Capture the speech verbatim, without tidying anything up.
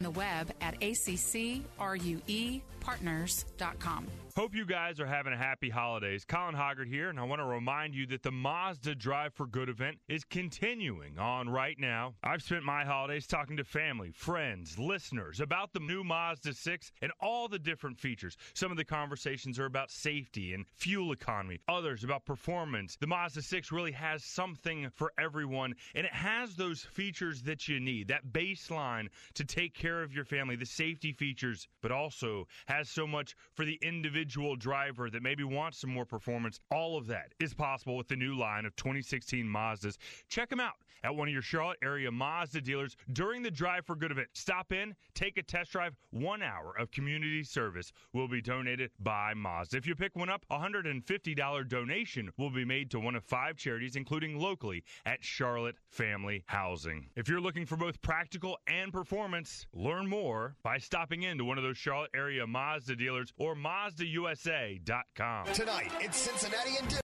the web at A C C R U E partners dot com. Hope you guys are having a happy holidays. Colin Hoggart here, and I want to remind you that the Mazda Drive for Good event is continuing on right now. I've spent my holidays talking to family, friends, listeners about the new Mazda six and all the different features. Some of the conversations are about safety and fuel economy, others about performance. The Mazda six really has something for everyone, and it has those features that you need, that baseline to take care of your family, the safety features, but also has so much for the individual driver that maybe wants some more performance. All of that is possible with the new line of twenty sixteen Mazdas. Check them out at one of your Charlotte area Mazda dealers during the Drive for Good event. Stop in, take a test drive. One hour of community service will be donated by Mazda. If you pick one up, a one hundred fifty dollars donation will be made to one of five charities, including locally at Charlotte Family Housing. If you're looking for both practical and performance, learn more by stopping into one of those Charlotte area Mazda dealers or Mazda U S A dot com. Tonight, it's Cincinnati and